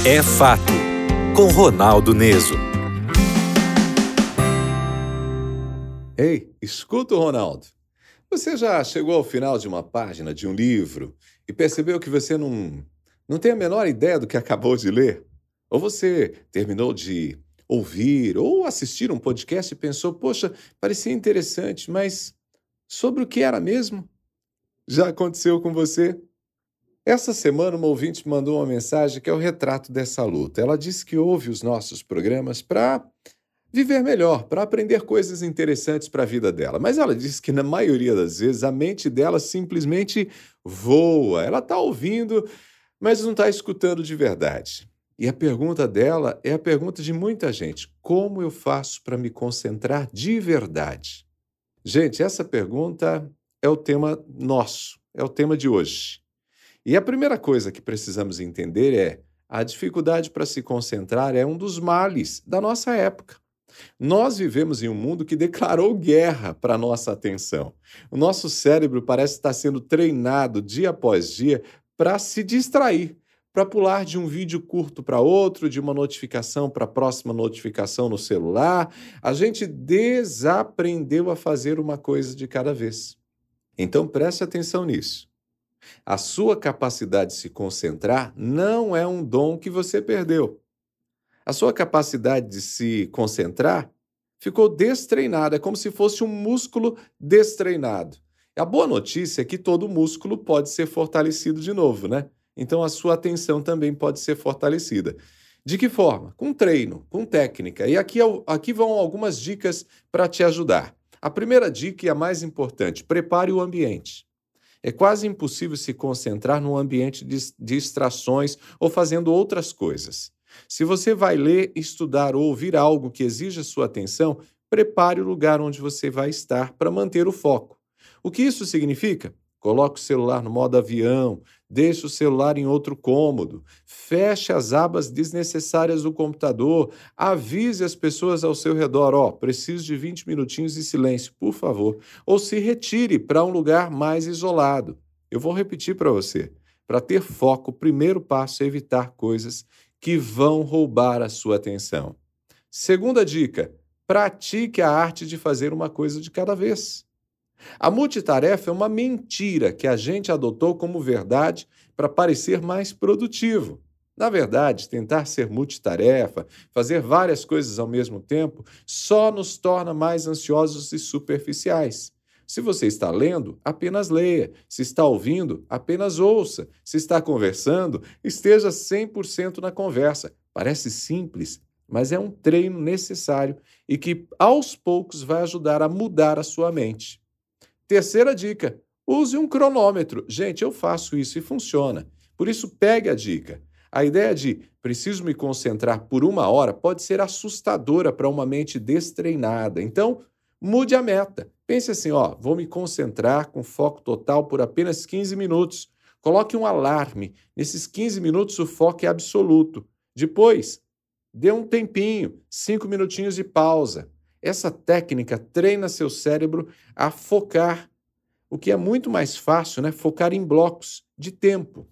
É Fato, com Ronaldo Neso. Ei, escuta o Ronaldo. Você já chegou ao final de uma página de um livro e percebeu que você não tem a menor ideia do que acabou de ler? Ou você terminou de ouvir ou assistir um podcast e pensou, poxa, parecia interessante, mas sobre o que era mesmo? Já aconteceu com você? Essa semana, uma ouvinte mandou uma mensagem que é o retrato dessa luta. Ela disse que ouve os nossos programas para viver melhor, para aprender coisas interessantes para a vida dela. Mas ela disse que, na maioria das vezes, a mente dela simplesmente voa. Ela está ouvindo, mas não está escutando de verdade. E a pergunta dela é a pergunta de muita gente: como eu faço para me concentrar de verdade? Gente, essa pergunta é o tema nosso, é o tema de hoje. E a primeira coisa que precisamos entender é: a dificuldade para se concentrar é um dos males da nossa época. Nós vivemos em um mundo que declarou guerra para a nossa atenção. O nosso cérebro parece estar sendo treinado dia após dia para se distrair, para pular de um vídeo curto para outro, de uma notificação para a próxima notificação no celular. A gente desaprendeu a fazer uma coisa de cada vez. Então preste atenção nisso. A sua capacidade de se concentrar não é um dom que você perdeu. A sua capacidade de se concentrar ficou destreinada, é como se fosse um músculo destreinado. A boa notícia é que todo músculo pode ser fortalecido de novo, né? Então a sua atenção também pode ser fortalecida. De que forma? Com treino, com técnica. E aqui vão algumas dicas para te ajudar. A primeira dica e a mais importante: prepare o ambiente. É quase impossível se concentrar num ambiente de distrações ou fazendo outras coisas. Se você vai ler, estudar ou ouvir algo que exija sua atenção, prepare o lugar onde você vai estar para manter o foco. O que isso significa? Coloque o celular no modo avião, deixe o celular em outro cômodo, feche as abas desnecessárias do computador, avise as pessoas ao seu redor, preciso de 20 minutinhos de silêncio, por favor, ou se retire para um lugar mais isolado. Eu vou repetir para você. Para ter foco, o primeiro passo é evitar coisas que vão roubar a sua atenção. Segunda dica: pratique a arte de fazer uma coisa de cada vez. A multitarefa é uma mentira que a gente adotou como verdade para parecer mais produtivo. Na verdade, tentar ser multitarefa, fazer várias coisas ao mesmo tempo, só nos torna mais ansiosos e superficiais. Se você está lendo, apenas leia. Se está ouvindo, apenas ouça. Se está conversando, esteja 100% na conversa. Parece simples, mas é um treino necessário e que, aos poucos, vai ajudar a mudar a sua mente. Terceira dica: use um cronômetro. Gente, eu faço isso e funciona. Por isso, pegue a dica. A ideia de preciso me concentrar por 1 hora pode ser assustadora para uma mente destreinada. Então, mude a meta. Pense assim, vou me concentrar com foco total por apenas 15 minutos. Coloque um alarme. Nesses 15 minutos, o foco é absoluto. Depois, dê um tempinho, 5 minutinhos de pausa. Essa técnica treina seu cérebro a focar, o que é muito mais fácil, né? Focar em blocos de tempo.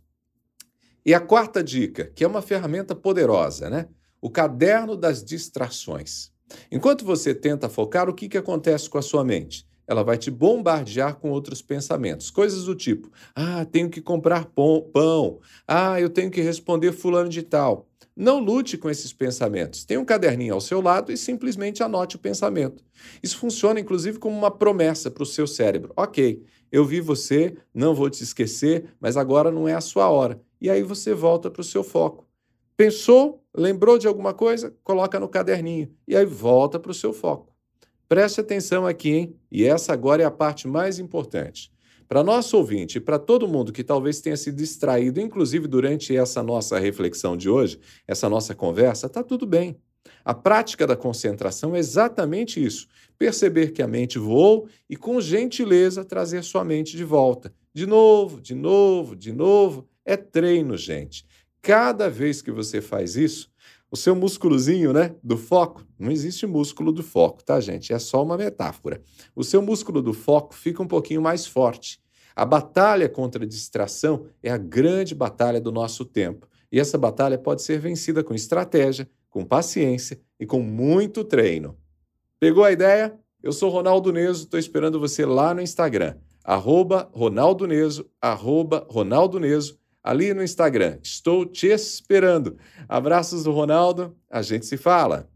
E a quarta dica, que é uma ferramenta poderosa, né? O caderno das distrações. Enquanto você tenta focar, o que acontece com a sua mente? Ela vai te bombardear com outros pensamentos, coisas do tipo: tenho que comprar pão, eu tenho que responder fulano de tal. Não lute com esses pensamentos. Tenha um caderninho ao seu lado e simplesmente anote o pensamento. Isso funciona, inclusive, como uma promessa para o seu cérebro. Ok, eu vi você, não vou te esquecer, mas agora não é a sua hora. E aí você volta para o seu foco. Pensou? Lembrou de alguma coisa? Coloca no caderninho. E aí volta para o seu foco. Preste atenção aqui, hein? E essa agora é a parte mais importante. Para nosso ouvinte e para todo mundo que talvez tenha se distraído, inclusive durante essa nossa reflexão de hoje, essa nossa conversa, está tudo bem. A prática da concentração é exatamente isso: perceber que a mente voou e, com gentileza, trazer sua mente de volta. De novo, de novo, de novo. É treino, gente. Cada vez que você faz isso, o seu músculozinho, né, do foco, não existe músculo do foco, tá, gente? É só uma metáfora. O seu músculo do foco fica um pouquinho mais forte. A batalha contra a distração é a grande batalha do nosso tempo. E essa batalha pode ser vencida com estratégia, com paciência e com muito treino. Pegou a ideia? Eu sou Ronaldo Neso, estou esperando você lá no Instagram, @RonaldoNeso, @RonaldoNeso, ali no Instagram. Estou te esperando. Abraços do Ronaldo, a gente se fala.